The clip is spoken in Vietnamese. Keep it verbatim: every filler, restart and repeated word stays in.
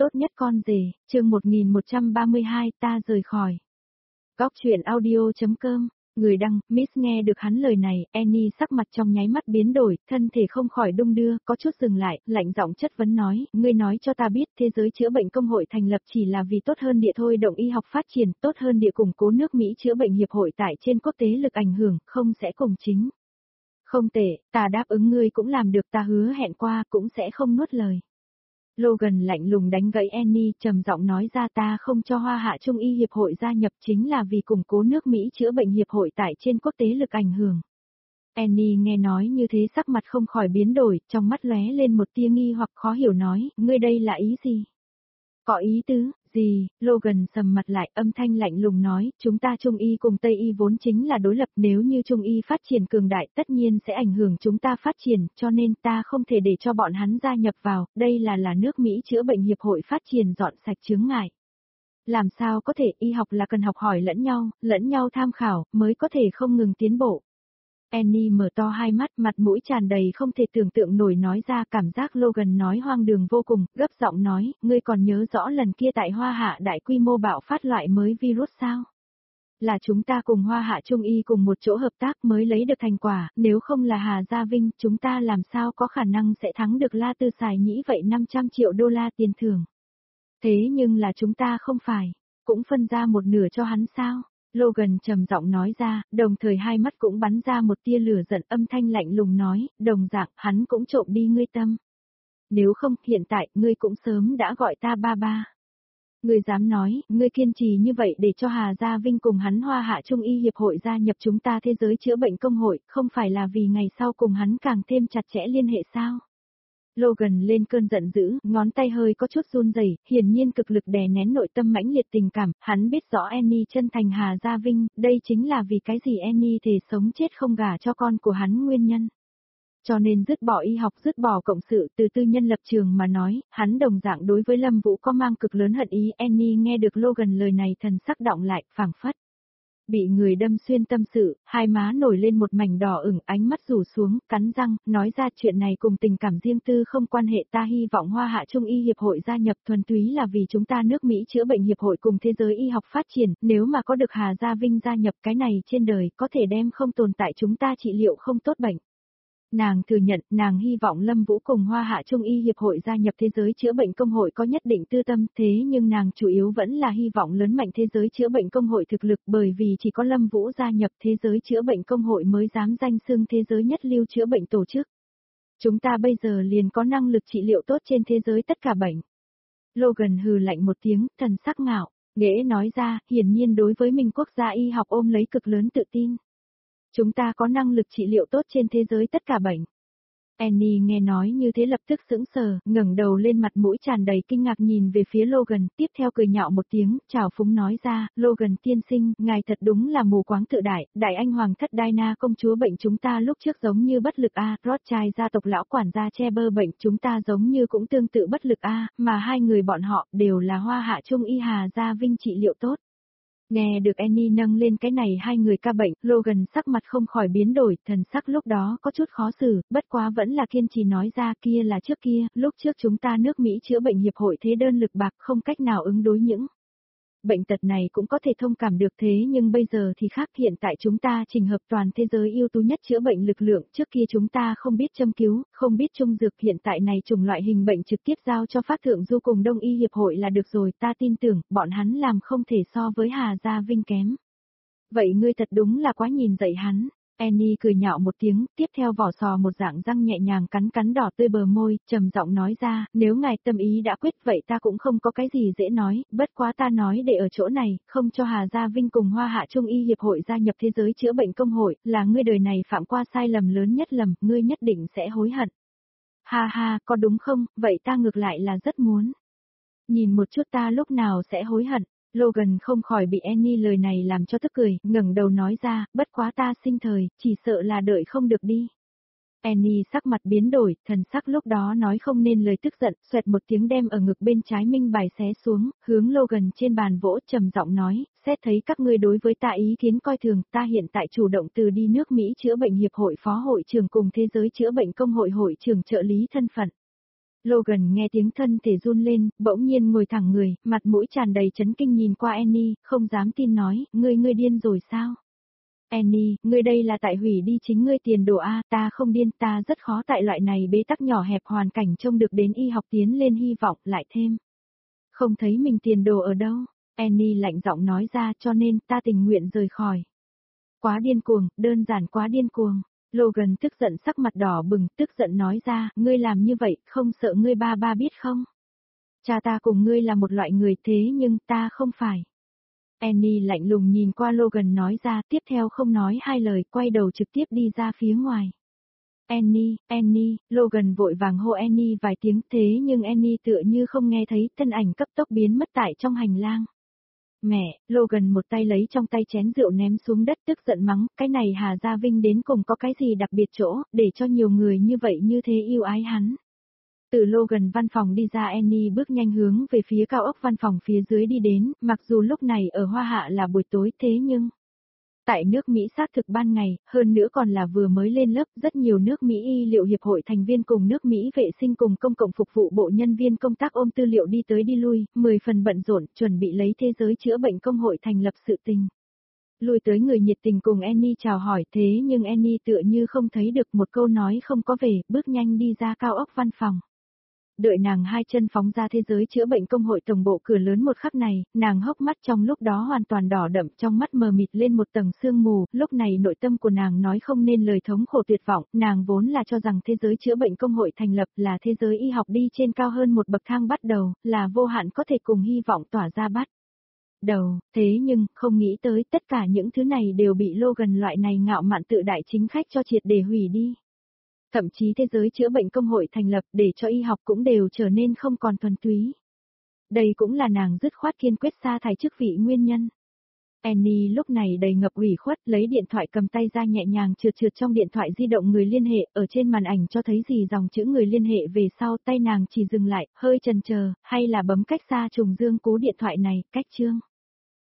tốt nhất con rể, chương một nghìn một trăm ba mươi hai ta rời khỏi. Góc truyện audio.com, người đăng, Miss nghe được hắn lời này, Annie sắc mặt trong nháy mắt biến đổi, thân thể không khỏi đung đưa, có chút dừng lại, lạnh giọng chất vấn nói, ngươi nói cho ta biết thế giới chữa bệnh công hội thành lập chỉ là vì tốt hơn địa thôi động y học phát triển, tốt hơn địa củng cố nước Mỹ chữa bệnh hiệp hội tại trên quốc tế lực ảnh hưởng, không sẽ cùng chính. Không tệ, ta đáp ứng ngươi cũng làm được, ta hứa hẹn qua cũng sẽ không nuốt lời. Logan lạnh lùng đánh gãy Annie, trầm giọng nói ra ta không cho Hoa Hạ Trung y hiệp hội gia nhập chính là vì củng cố nước Mỹ chữa bệnh hiệp hội tại trên quốc tế lực ảnh hưởng. Annie nghe nói như thế sắc mặt không khỏi biến đổi, trong mắt lóe lên một tia nghi hoặc khó hiểu nói, ngươi đây là ý gì? Có ý tứ, gì? Logan sầm mặt lại, âm thanh lạnh lùng nói, chúng ta Trung y cùng Tây y vốn chính là đối lập, nếu như Trung y phát triển cường đại tất nhiên sẽ ảnh hưởng chúng ta phát triển, cho nên ta không thể để cho bọn hắn gia nhập vào, đây là là nước Mỹ chữa bệnh hiệp hội phát triển dọn sạch chướng ngại. Làm sao có thể, y học là cần học hỏi lẫn nhau, lẫn nhau tham khảo, mới có thể không ngừng tiến bộ. Annie mở to hai mắt, mặt mũi tràn đầy không thể tưởng tượng nổi nói ra cảm giác Logan nói hoang đường vô cùng, gấp giọng nói, ngươi còn nhớ rõ lần kia tại Hoa Hạ đại quy mô bạo phát loại mới virus sao? Là chúng ta cùng Hoa Hạ Trung y cùng một chỗ hợp tác mới lấy được thành quả, nếu không là Hà Gia Vinh, chúng ta làm sao có khả năng sẽ thắng được La Tư Sài Nhĩ vậy năm trăm triệu đô la tiền thưởng. Thế nhưng là chúng ta không phải, cũng phân ra một nửa cho hắn sao? Logan trầm giọng nói ra, đồng thời hai mắt cũng bắn ra một tia lửa giận, âm thanh lạnh lùng nói, đồng dạng, hắn cũng trộm đi ngươi tâm. Nếu không, hiện tại, ngươi cũng sớm đã gọi ta ba ba. Ngươi dám nói, ngươi kiên trì như vậy để cho Hà Gia Vinh cùng hắn Hoa Hạ Trung y hiệp hội gia nhập chúng ta thế giới chữa bệnh công hội, không phải là vì ngày sau cùng hắn càng thêm chặt chẽ liên hệ sao? Logan lên cơn giận dữ, ngón tay hơi có chút run rẩy, hiển nhiên cực lực đè nén nội tâm mãnh liệt tình cảm, hắn biết rõ Annie chân thành Hà Gia Vinh, đây chính là vì cái gì Annie thề sống chết không gả cho con của hắn nguyên nhân. Cho nên dứt bỏ y học, dứt bỏ cộng sự, từ tư nhân lập trường mà nói, hắn đồng dạng đối với Lâm Vũ có mang cực lớn hận ý. Annie nghe được Logan lời này thần sắc động lại, phảng phất bị người đâm xuyên tâm sự, hai má nổi lên một mảnh đỏ ửng, ánh mắt rủ xuống, cắn răng, nói ra chuyện này cùng tình cảm riêng tư không quan hệ, ta hy vọng Hoa Hạ Trung y hiệp hội gia nhập thuần túy là vì chúng ta nước Mỹ chữa bệnh hiệp hội cùng thế giới y học phát triển, nếu mà có được Hà Gia Vinh gia nhập cái này trên đời có thể đem không tồn tại chúng ta trị liệu không tốt bệnh. Nàng thừa nhận, nàng hy vọng Lâm Vũ cùng Hoa Hạ Trung y hiệp hội gia nhập thế giới chữa bệnh công hội có nhất định tư tâm, thế nhưng nàng chủ yếu vẫn là hy vọng lớn mạnh thế giới chữa bệnh công hội thực lực, bởi vì chỉ có Lâm Vũ gia nhập thế giới chữa bệnh công hội mới dám danh xưng thế giới nhất lưu chữa bệnh tổ chức. Chúng ta bây giờ liền có năng lực trị liệu tốt trên thế giới tất cả bệnh. Logan hừ lạnh một tiếng, thần sắc ngạo, nghễ nói ra, hiển nhiên đối với mình quốc gia y học ôm lấy cực lớn tự tin. Chúng ta có năng lực trị liệu tốt trên thế giới tất cả bệnh. Annie nghe nói như thế lập tức sững sờ, ngẩng đầu lên mặt mũi tràn đầy kinh ngạc nhìn về phía Logan, tiếp theo cười nhạo một tiếng, chào phúng nói ra, Logan tiên sinh, ngài thật đúng là mù quáng tự đại, đại anh hoàng thất Diana công chúa bệnh chúng ta lúc trước giống như bất lực a, Rothschild gia tộc lão quản gia che bơ bệnh chúng ta giống như cũng tương tự bất lực a, mà hai người bọn họ đều là Hoa Hạ Trung y Hà Gia Vinh trị liệu tốt. Nghe được Annie nâng lên cái này hai người ca bệnh, Logan sắc mặt không khỏi biến đổi, thần sắc lúc đó có chút khó xử, bất quá vẫn là kiên trì nói ra kia là trước kia, lúc trước chúng ta nước Mỹ chữa bệnh hiệp hội thế đơn lực bạc không cách nào ứng đối những bệnh tật này cũng có thể thông cảm được thế nhưng bây giờ thì khác hiện tại chúng ta trình hợp toàn thế giới ưu tú nhất chữa bệnh lực lượng trước kia chúng ta không biết châm cứu, không biết trung dược hiện tại này chủng loại hình bệnh trực tiếp giao cho Pháp Thượng Du cùng Đông Y Hiệp hội là được rồi ta tin tưởng bọn hắn làm không thể so với Hà Gia Vinh kém. Vậy ngươi thật đúng là quá nhìn dạy hắn. Annie cười nhạo một tiếng, tiếp theo vỏ sò một dạng răng nhẹ nhàng cắn cắn đỏ tươi bờ môi, trầm giọng nói ra, nếu ngài tâm ý đã quyết vậy ta cũng không có cái gì dễ nói, bất quá ta nói để ở chỗ này, không cho Hà Gia Vinh cùng Hoa Hạ Trung y hiệp hội gia nhập thế giới chữa bệnh công hội, là ngươi đời này phạm qua sai lầm lớn nhất lầm, ngươi nhất định sẽ hối hận. Ha ha, có đúng không, vậy ta ngược lại là rất muốn. Nhìn một chút ta lúc nào sẽ hối hận. Logan không khỏi bị Annie lời này làm cho tức cười, ngẩng đầu nói ra, bất quá ta sinh thời, chỉ sợ là đợi không được đi. Annie sắc mặt biến đổi, thần sắc lúc đó nói không nên lời tức giận, xoẹt một tiếng đem ở ngực bên trái minh bài xé xuống, hướng Logan trên bàn vỗ trầm giọng nói, xét thấy các ngươi đối với ta ý kiến coi thường, ta hiện tại chủ động từ đi nước Mỹ chữa bệnh hiệp hội phó hội trưởng cùng thế giới chữa bệnh công hội hội trưởng trợ lý thân phận. Logan nghe tiếng thân thể run lên, bỗng nhiên ngồi thẳng người, mặt mũi tràn đầy chấn kinh nhìn qua Annie, không dám tin nói, ngươi ngươi điên rồi sao? Annie, ngươi đây là tại hủy đi chính ngươi tiền đồ a, ta không điên, ta rất khó tại loại này bế tắc nhỏ hẹp hoàn cảnh trông được đến y học tiến lên hy vọng, lại thêm. Không thấy mình tiền đồ ở đâu, Annie lạnh giọng nói ra, cho nên ta tình nguyện rời khỏi. Quá điên cuồng, đơn giản quá điên cuồng. Logan tức giận sắc mặt đỏ bừng, tức giận nói ra, ngươi làm như vậy, không sợ ngươi ba ba biết không? Cha ta cùng ngươi là một loại người thế nhưng ta không phải. Annie lạnh lùng nhìn qua Logan nói ra, tiếp theo không nói hai lời, quay đầu trực tiếp đi ra phía ngoài. Annie, Annie, Logan vội vàng hô Annie vài tiếng thế nhưng Annie tựa như không nghe thấy, thân ảnh cấp tốc biến mất tại trong hành lang. Mẹ, Logan một tay lấy trong tay chén rượu ném xuống đất tức giận mắng, cái này Hà Gia Vinh đến cùng có cái gì đặc biệt chỗ, để cho nhiều người như vậy như thế yêu ái hắn. Từ Logan văn phòng đi ra Annie bước nhanh hướng về phía cao ốc văn phòng phía dưới đi đến, mặc dù lúc này ở Hoa Hạ là buổi tối thế nhưng... Tại nước Mỹ xác thực ban ngày, hơn nữa còn là vừa mới lên lớp, rất nhiều nước Mỹ y liệu hiệp hội thành viên cùng nước Mỹ vệ sinh cùng công cộng phục vụ bộ nhân viên công tác ôm tư liệu đi tới đi lui, mười phần bận rộn, chuẩn bị lấy thế giới chữa bệnh công hội thành lập sự tình. Lui tới người nhiệt tình cùng Annie chào hỏi thế nhưng Annie tựa như không thấy được một câu nói không có về, bước nhanh đi ra cao ốc văn phòng. Đợi nàng hai chân phóng ra thế giới chữa bệnh công hội tổng bộ cửa lớn một khắc này, nàng hốc mắt trong lúc đó hoàn toàn đỏ đậm, trong mắt mờ mịt lên một tầng sương mù, lúc này nội tâm của nàng nói không nên lời thống khổ tuyệt vọng, nàng vốn là cho rằng thế giới chữa bệnh công hội thành lập là thế giới y học đi trên cao hơn một bậc thang bắt đầu, là vô hạn có thể cùng hy vọng tỏa ra bắt đầu, thế nhưng, không nghĩ tới tất cả những thứ này đều bị Logan loại này ngạo mạn tự đại chính khách cho triệt để hủy đi. Thậm chí thế giới chữa bệnh công hội thành lập để cho y học cũng đều trở nên không còn thuần túy. Đây cũng là nàng dứt khoát kiên quyết sa thải chức vị nguyên nhân. Annie lúc này đầy ngập ủy khuất lấy điện thoại cầm tay ra nhẹ nhàng trượt trượt trong điện thoại di động người liên hệ ở trên màn ảnh cho thấy gì dòng chữ người liên hệ về sau tay nàng chỉ dừng lại, hơi chần chờ, hay là bấm cách xa trùng dương cú điện thoại này, cách chương.